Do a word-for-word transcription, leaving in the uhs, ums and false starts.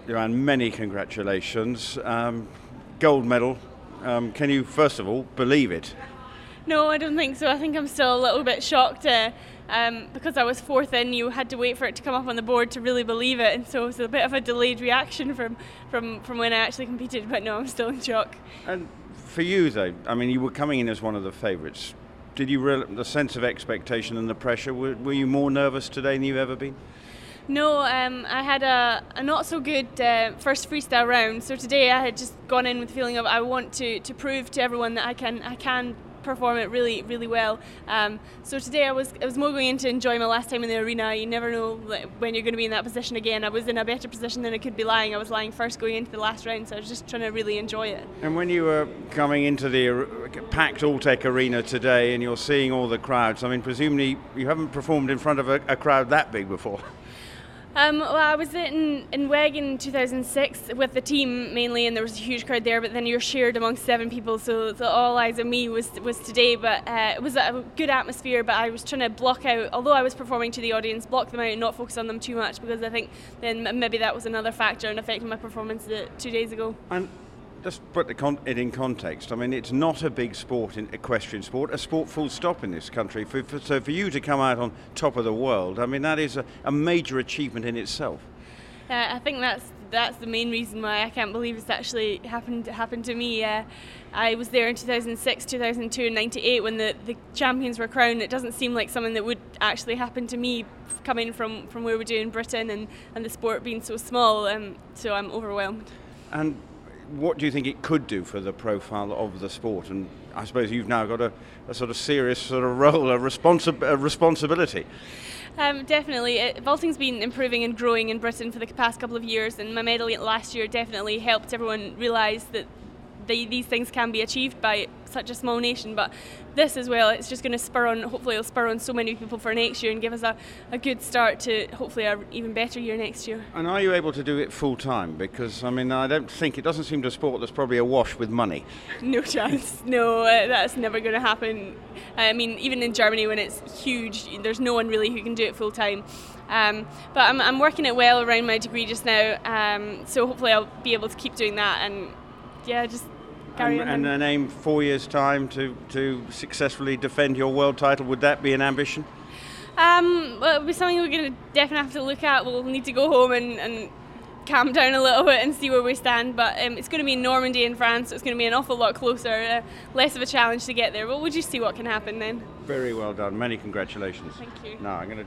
Joanne, many congratulations. Um, gold medal. Um, can you, first of all, believe it? No, I don't think so. I think I'm still a little bit shocked. Uh, um, because I was fourth in, you had to wait for it to come up on the board to really believe it, and so it was a bit of a delayed reaction from, from, from when I actually competed, but no, I'm still in shock. And for you, though, I mean, you were coming in as one of the favourites. Did you real the sense of expectation and the pressure, were, were you more nervous today than you've ever been? No, um, I had a, a not so good uh, first freestyle round. So today I had just gone in with the feeling of I want to, to prove to everyone that I can I can perform it really really well. Um, so today I was I was more going in to enjoy my last time in the arena. You never know when you're going to be in that position again. I was in a better position than I could be lying. I was lying first going into the last round, so I was just trying to really enjoy it. And when you were coming into the packed Alltech arena today and you're seeing all the crowds, I mean, presumably you haven't performed in front of a, a crowd that big before. Um, well, I was in, in W E G in two thousand six with the team mainly, and there was a huge crowd there, but then you're shared amongst seven people, so, so all eyes on me was was today. But uh, it was a good atmosphere, but I was trying to block out, although I was performing to the audience, block them out and not focus on them too much, because I think then maybe that was another factor in affecting my performance the, two days ago. And just put the con- it in context. I mean, it's not a big sport, in equestrian sport, a sport full stop in this country. For, for, so for you to come out on top of the world, I mean, that is a, a major achievement in itself. Uh, I think that's that's the main reason why I can't believe it's actually happened happened to me. Uh, I was there in two thousand six, two thousand two and ninety-eight when the, the champions were crowned. It doesn't seem like something that would actually happen to me coming from, from where we do in Britain and, and the sport being so small, um, so I'm overwhelmed. And what do you think it could do for the profile of the sport? And I suppose you've now got a, a sort of serious sort of role, a, responsi- a responsibility. Um, definitely. It, vaulting's been improving and growing in Britain for the past couple of years, and my medal last year definitely helped everyone realise that they, these things can be achieved by such a small nation. But this as well, it's just going to spur on, hopefully it'll spur on so many people for next year and give us a, a good start to hopefully an even better year next year. And are you able to do it full time? Because, I mean, I don't think, it doesn't seem to a sport that's probably awash with money. No chance. No, uh, that's never going to happen. I mean, even in Germany when it's huge, there's no one really who can do it full time. Um, but I'm, I'm working it well around my degree just now, um, so hopefully I'll be able to keep doing that and, yeah, just carry and, on. And an aim four years' time to, to successfully defend your world title, would that be an ambition? Um, well, it'll be something we're going to definitely have to look at. We'll need to go home and, and calm down a little bit and see where we stand, but um, it's going to be in Normandy in France, so it's going to be an awful lot closer, uh, less of a challenge to get there, but we'll just see what can happen then. Very well done. Many congratulations. Thank you. No, I'm going to